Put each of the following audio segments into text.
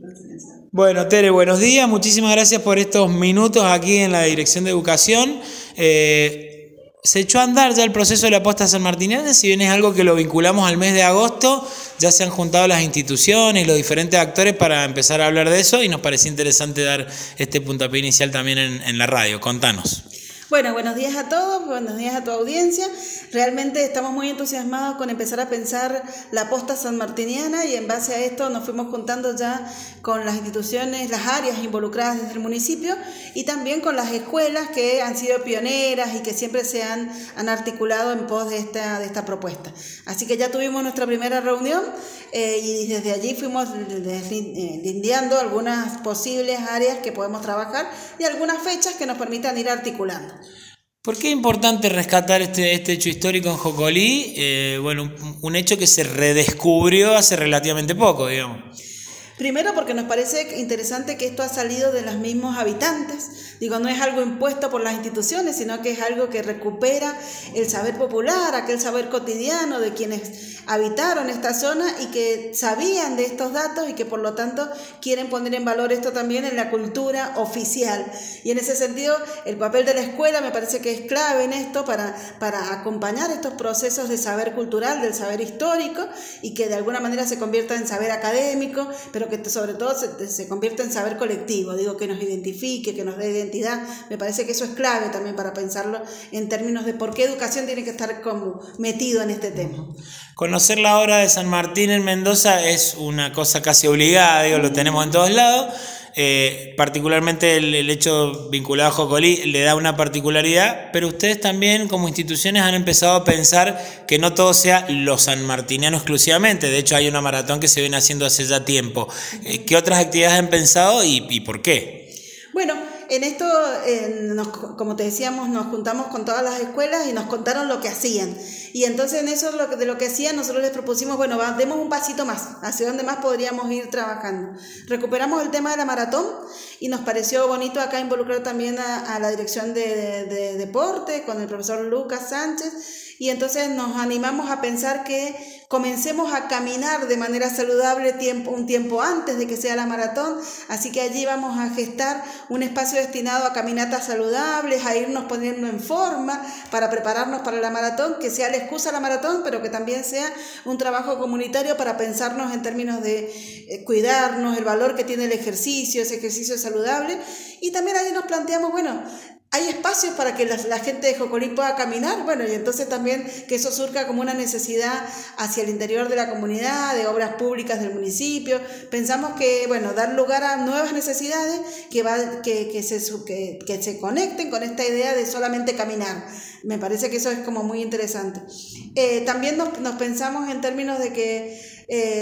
Bueno, Tere, buenos días. Muchísimas gracias por estos minutos aquí en la Dirección de Educación. Se echó a andar ya el proceso de la posta sanmartiniana, si bien es algo que lo vinculamos al mes de agosto, ya se han juntado las instituciones y los diferentes actores para empezar a hablar de eso y nos parecía interesante dar este puntapié inicial también en la radio. Contanos. Bueno, buenos días a todos, buenos días a tu audiencia. Realmente estamos muy entusiasmados con empezar a pensar la posta sanmartiniana y en base a esto nos fuimos juntando ya con las instituciones, las áreas involucradas desde el municipio y también con las escuelas que han sido pioneras y que siempre se han articulado en pos de esta propuesta. Así que ya tuvimos nuestra primera reunión y desde allí fuimos lindeando algunas posibles áreas que podemos trabajar y algunas fechas que nos permitan ir articulando. ¿Por qué es importante rescatar este hecho histórico en Jocolí? Bueno, un hecho que se redescubrió hace relativamente poco, digamos. Primero porque nos parece interesante que esto ha salido de los mismos habitantes. Digo, no es algo impuesto por las instituciones, sino que es algo que recupera el saber popular, aquel saber cotidiano de quienes habitaron esta zona y que sabían de estos datos y que por lo tanto quieren poner en valor esto también en la cultura oficial. Y en ese sentido, el papel de la escuela me parece que es clave en esto para acompañar estos procesos de saber cultural, del saber histórico y que de alguna manera se convierta en saber académico, pero que sobre todo se convierta en saber colectivo, digo, que nos identifique, que nos dé identidad. Me parece que eso es clave también para pensarlo en términos de por qué educación tiene que estar como metido en este tema. Conocer la obra de San Martín en Mendoza es una cosa casi obligada, digo, lo tenemos en todos lados. Particularmente el hecho vinculado a Jocolí le da una particularidad, pero ustedes también como instituciones han empezado a pensar que no todo sea lo sanmartiniano exclusivamente. De hecho hay una maratón que se viene haciendo hace ya tiempo. ¿Qué otras actividades han pensado y por qué? Bueno, en esto, como te decíamos, nos juntamos con todas las escuelas y nos contaron lo que hacían. Y entonces en eso de lo que hacían nosotros les propusimos, bueno, demos un pasito más, hacia dónde más podríamos ir trabajando. Recuperamos el tema de la maratón y nos pareció bonito acá involucrar también a la dirección de deporte con el profesor Lucas Sánchez. Y entonces nos animamos a pensar que comencemos a caminar de manera saludable un tiempo antes de que sea la maratón, así que allí vamos a gestar un espacio destinado a caminatas saludables, a irnos poniendo en forma para prepararnos para la maratón, que sea la excusa a la maratón, pero que también sea un trabajo comunitario para pensarnos en términos de cuidarnos, el valor que tiene el ejercicio, ese ejercicio saludable, y también allí nos planteamos, bueno, hay espacios para que la gente de Jocolí pueda caminar, bueno, y entonces también que eso surja como una necesidad hacia el interior de la comunidad, de obras públicas del municipio. Pensamos que, bueno, dar lugar a nuevas necesidades que se conecten con esta idea de solamente caminar. Me parece que eso es como muy interesante. También nos pensamos en términos de que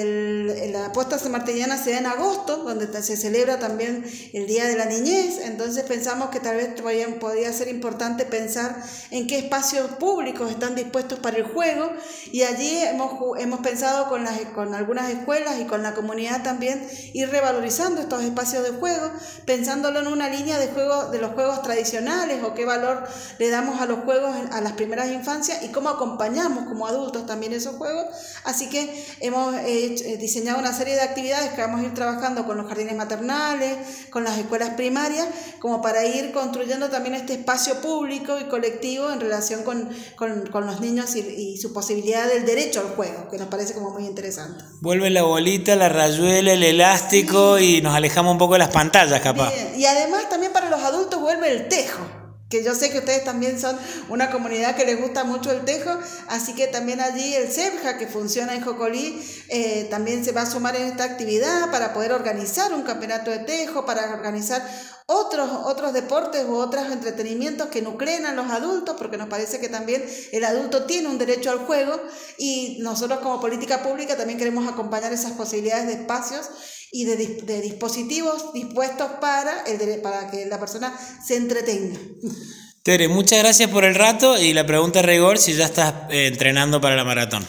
la posta sanmartiniana se da en agosto, donde se celebra también el Día de la Niñez. Entonces pensamos que tal vez podría ser importante pensar en qué espacios públicos están dispuestos para el juego, y allí hemos pensado con algunas escuelas y con la comunidad también ir revalorizando estos espacios de juego, pensándolo en una línea de los juegos tradicionales o qué valor le damos a los juegos a las primeras infancias y cómo acompañamos como adultos también esos juegos. Así que hemos diseñado una serie de actividades que vamos a ir trabajando con los jardines maternales, con las escuelas primarias, como para ir construyendo también este espacio público y colectivo en relación con los niños y su posibilidad del derecho al juego, que nos parece como muy interesante. Vuelve la bolita, la rayuela, el elástico, sí, y nos alejamos un poco de las pantallas, capaz. Bien. Y además también para los adultos vuelve el tejo, que yo sé que ustedes también son una comunidad que les gusta mucho el tejo, así que también allí el CEPJA, que funciona en Jocolí, también se va a sumar en esta actividad para poder organizar un campeonato de tejo, para organizar otros deportes u otros entretenimientos que nucleen a los adultos, porque nos parece que también el adulto tiene un derecho al juego y nosotros como política pública también queremos acompañar esas posibilidades de espacios y de dispositivos dispuestos para que la persona se entretenga. Tere, muchas gracias por el rato y la pregunta de rigor, si ya estás entrenando para la maratón.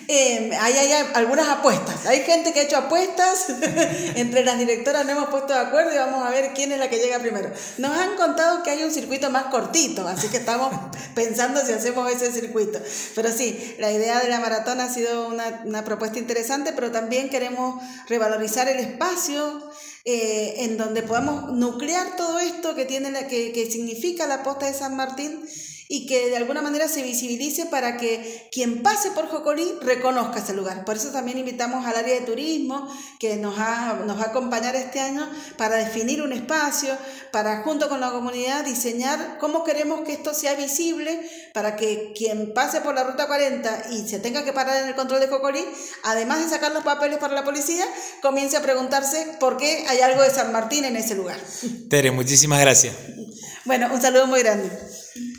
Hay algunas apuestas. Hay gente que ha hecho apuestas. Entre las directoras nos hemos puesto de acuerdo y vamos a ver quién es la que llega primero. Nos han contado que hay un circuito más cortito, así que estamos pensando si hacemos ese circuito. Pero sí, la idea de la maratón ha sido una propuesta interesante, pero también queremos revalorizar el espacio en donde podamos nuclear todo esto que significa la posta de San Martín, y que de alguna manera se visibilice para que quien pase por Jocolí reconozca ese lugar. Por eso también invitamos al área de turismo que nos va a acompañar este año para definir un espacio, para junto con la comunidad diseñar cómo queremos que esto sea visible, para que quien pase por la ruta 40 y se tenga que parar en el control de Jocolí, además de sacar los papeles para la policía, comience a preguntarse por qué hay algo de San Martín en ese lugar. Tere, muchísimas gracias. Bueno, un saludo muy grande.